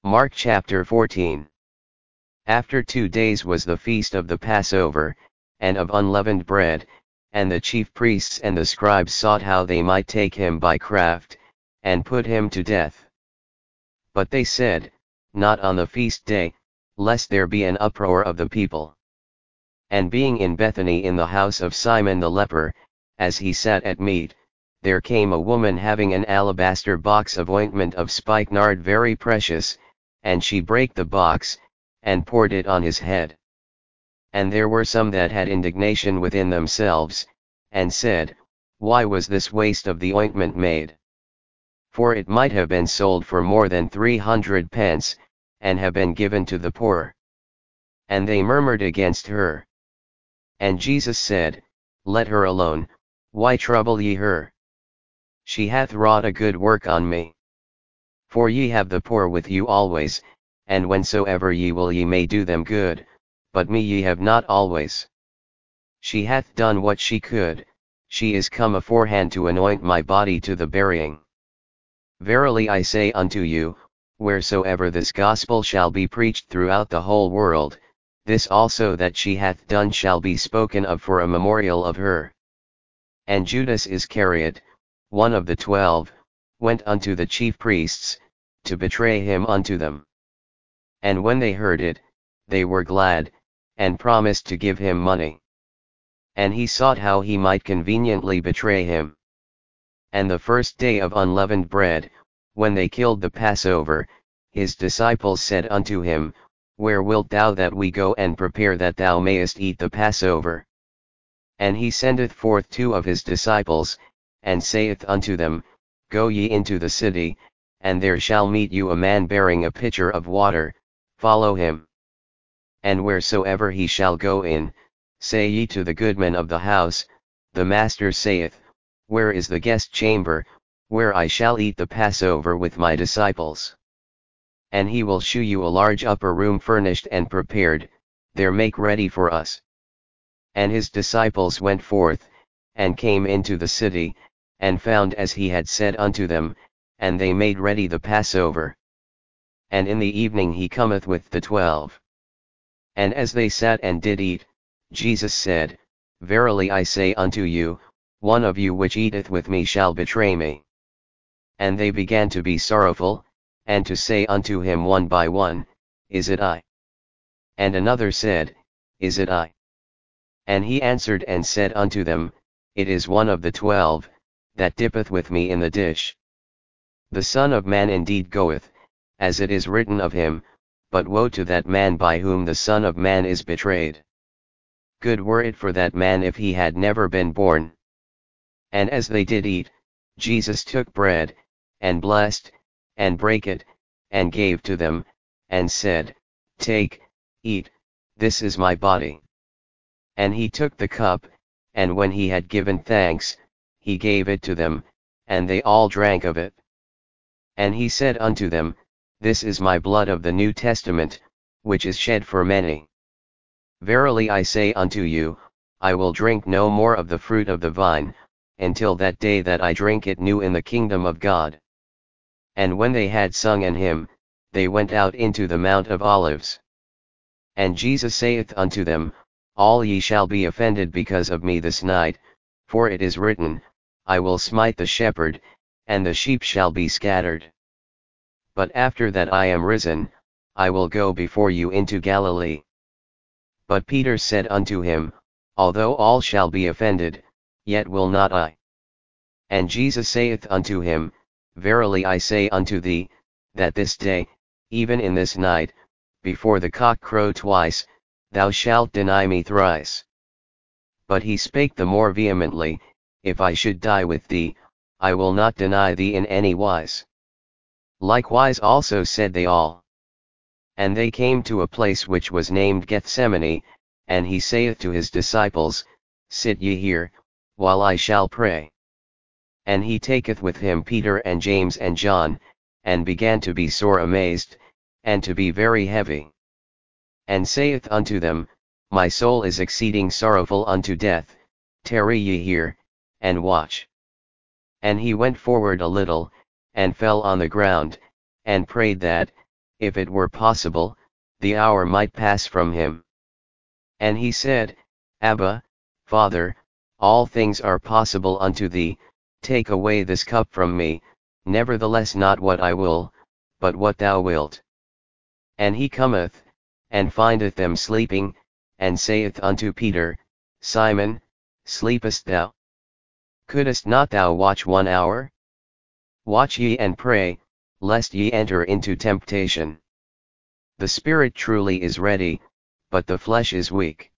Mark chapter 14. After 2 days was the feast of the Passover, and of unleavened bread, and the chief priests and the scribes sought how they might take him by craft, and put him to death. But they said, Not on the feast day, lest there be an uproar of the people. And being in Bethany in the house of Simon the leper, as he sat at meat, there came a woman having an alabaster box of ointment of spikenard very precious, and she brake the box, and poured it on his head. And there were some that had indignation within themselves, and said, Why was this waste of the ointment made? For it might have been sold for more than 300 pence, and have been given to the poor. And they murmured against her. And Jesus said, Let her alone, why trouble ye her? She hath wrought a good work on me. For ye have the poor with you always, and whensoever ye will ye may do them good, but me ye have not always. She hath done what she could, she is come aforehand to anoint my body to the burying. Verily I say unto you, wheresoever this gospel shall be preached throughout the whole world, this also that she hath done shall be spoken of for a memorial of her. And Judas Iscariot, one of the 12, went unto the chief priests, to betray him unto them. And when they heard it, they were glad, and promised to give him money. And he sought how he might conveniently betray him. And the first day of unleavened bread, when they killed the Passover, his disciples said unto him, Where wilt thou that we go and prepare that thou mayest eat the Passover? And he sendeth forth 2 of his disciples, and saith unto them, Go ye into the city, and there shall meet you a man bearing a pitcher of water, follow him. And wheresoever he shall go in, say ye to the goodman of the house, The master saith, Where is the guest chamber, where I shall eat the Passover with my disciples? And he will shew you a large upper room furnished and prepared, there make ready for us. And his disciples went forth, and came into the city, and found as he had said unto them, and they made ready the Passover. And in the evening he cometh with the 12. And as they sat and did eat, Jesus said, Verily I say unto you, one of you which eateth with me shall betray me. And they began to be sorrowful, and to say unto him one by one, Is it I? And another said, Is it I? And he answered and said unto them, It is one of the 12, that dippeth with me in the dish. The Son of Man indeed goeth, as it is written of him, but woe to that man by whom the Son of Man is betrayed. Good were it for that man if he had never been born. And as they did eat, Jesus took bread, and blessed, and brake it, and gave to them, and said, Take, eat, this is my body. And he took the cup, and when he had given thanks, he gave it to them, and they all drank of it. And he said unto them, This is my blood of the New Testament, which is shed for many. Verily I say unto you, I will drink no more of the fruit of the vine, until that day that I drink it new in the kingdom of God. And when they had sung an hymn, they went out into the Mount of Olives. And Jesus saith unto them, All ye shall be offended because of me this night, for it is written, I will smite the shepherd, and the sheep shall be scattered. But after that I am risen, I will go before you into Galilee. But Peter said unto him, Although all shall be offended, yet will not I. And Jesus saith unto him, Verily I say unto thee, that this day, even in this night, before the cock crow twice, thou shalt deny me thrice. But he spake the more vehemently, If I should die with thee, I will not deny thee in any wise. Likewise also said they all. And they came to a place which was named Gethsemane, and he saith to his disciples, Sit ye here, while I shall pray. And he taketh with him Peter and James and John, and began to be sore amazed, and to be very heavy. And saith unto them, My soul is exceeding sorrowful unto death, tarry ye here, and watch. And he went forward a little, and fell on the ground, and prayed that, if it were possible, the hour might pass from him. And he said, Abba, Father, all things are possible unto thee, take away this cup from me, nevertheless not what I will, but what thou wilt. And he cometh, and findeth them sleeping, and saith unto Peter, Simon, sleepest thou? Couldest not thou watch 1 hour? Watch ye and pray, lest ye enter into temptation. The spirit truly is ready, but the flesh is weak.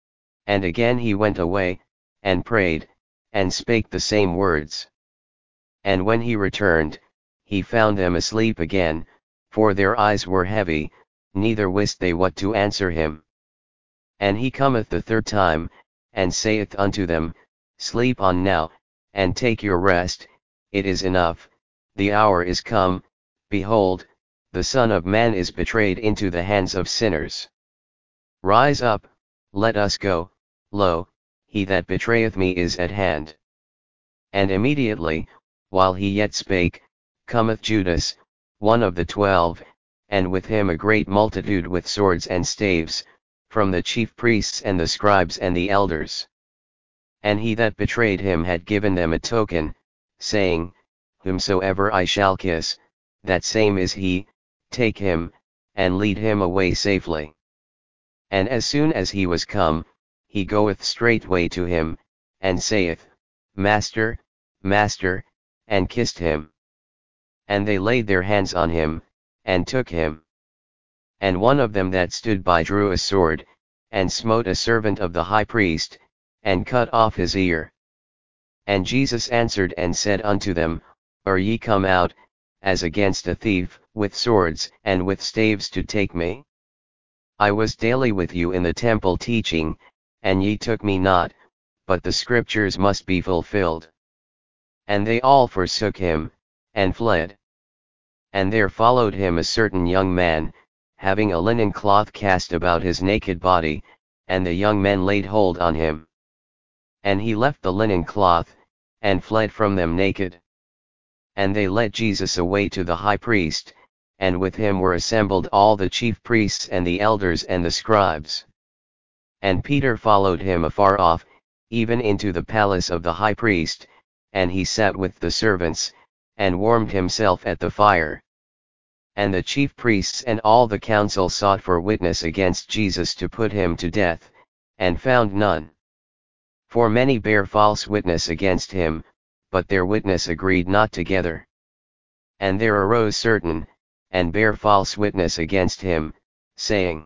And again he went away, and prayed, and spake the same words. And when he returned, he found them asleep again, for their eyes were heavy, neither wist they what to answer him. And he cometh the third time, and saith unto them, Sleep on now, and take your rest, it is enough, the hour is come, behold, the Son of Man is betrayed into the hands of sinners. Rise up, let us go, lo, he that betrayeth me is at hand. And immediately, while he yet spake, cometh Judas, one of the 12, and with him a great multitude with swords and staves, from the chief priests and the scribes and the elders. And he that betrayed him had given them a token, saying, Whomsoever I shall kiss, that same is he, take him, and lead him away safely. And as soon as he was come, he goeth straightway to him, and saith, Master, Master, and kissed him. And they laid their hands on him, and took him. And one of them that stood by drew a sword, and smote a servant of the high priest, and cut off his ear. And Jesus answered and said unto them, Are ye come out, as against a thief, with swords and with staves to take me? I was daily with you in the temple teaching, and ye took me not, but the scriptures must be fulfilled. And they all forsook him, and fled. And there followed him a certain young man, having a linen cloth cast about his naked body, and the young men laid hold on him. And he left the linen cloth, and fled from them naked. And they led Jesus away to the high priest, and with him were assembled all the chief priests and the elders and the scribes. And Peter followed him afar off, even into the palace of the high priest, and he sat with the servants, and warmed himself at the fire. And the chief priests and all the council sought for witness against Jesus to put him to death, and found none. For many bare false witness against him, but their witness agreed not together. And there arose certain, and bare false witness against him, saying,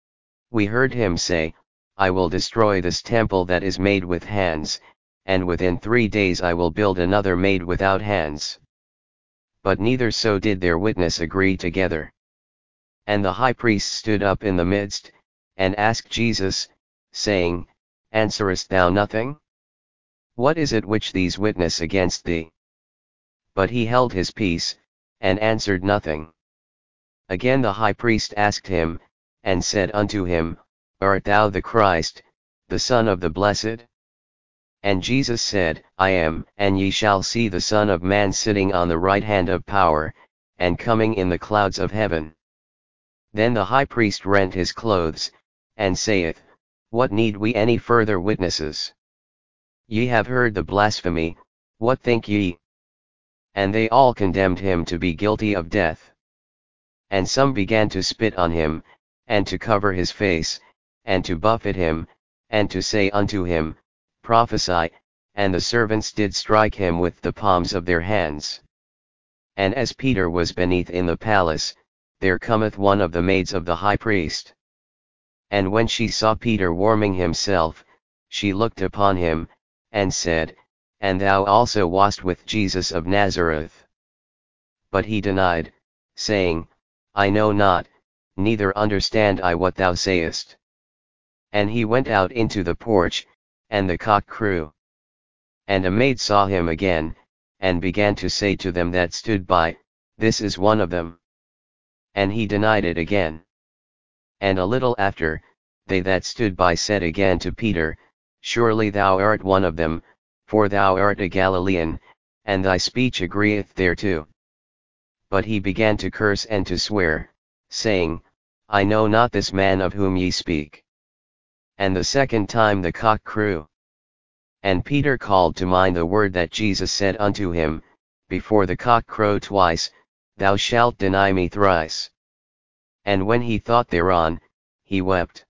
We heard him say, I will destroy this temple that is made with hands, and within 3 days I will build another made without hands. But neither so did their witness agree together. And the high priest stood up in the midst, and asked Jesus, saying, Answerest thou nothing? What is it which these witness against thee? But he held his peace, and answered nothing. Again the high priest asked him, and said unto him, Art thou the Christ, the Son of the Blessed? And Jesus said, I am, and ye shall see the Son of Man sitting on the right hand of power, and coming in the clouds of heaven. Then the high priest rent his clothes, and saith, What need we any further witnesses? Ye have heard the blasphemy, what think ye? And they all condemned him to be guilty of death. And some began to spit on him, and to cover his face, and to buffet him, and to say unto him, Prophesy, and the servants did strike him with the palms of their hands. And as Peter was beneath in the palace, there cometh one of the maids of the high priest. And when she saw Peter warming himself, she looked upon him, and said, And thou also wast with Jesus of Nazareth. But he denied, saying, I know not, neither understand I what thou sayest. And he went out into the porch, and the cock crew. And a maid saw him again, and began to say to them that stood by, This is one of them. And he denied it again. And a little after, they that stood by said again to Peter, Surely thou art one of them, for thou art a Galilean, and thy speech agreeth thereto. But he began to curse and to swear, saying, I know not this man of whom ye speak. And the second time the cock crew. And Peter called to mind the word that Jesus said unto him, Before the cock crow twice, thou shalt deny me thrice. And when he thought thereon, he wept.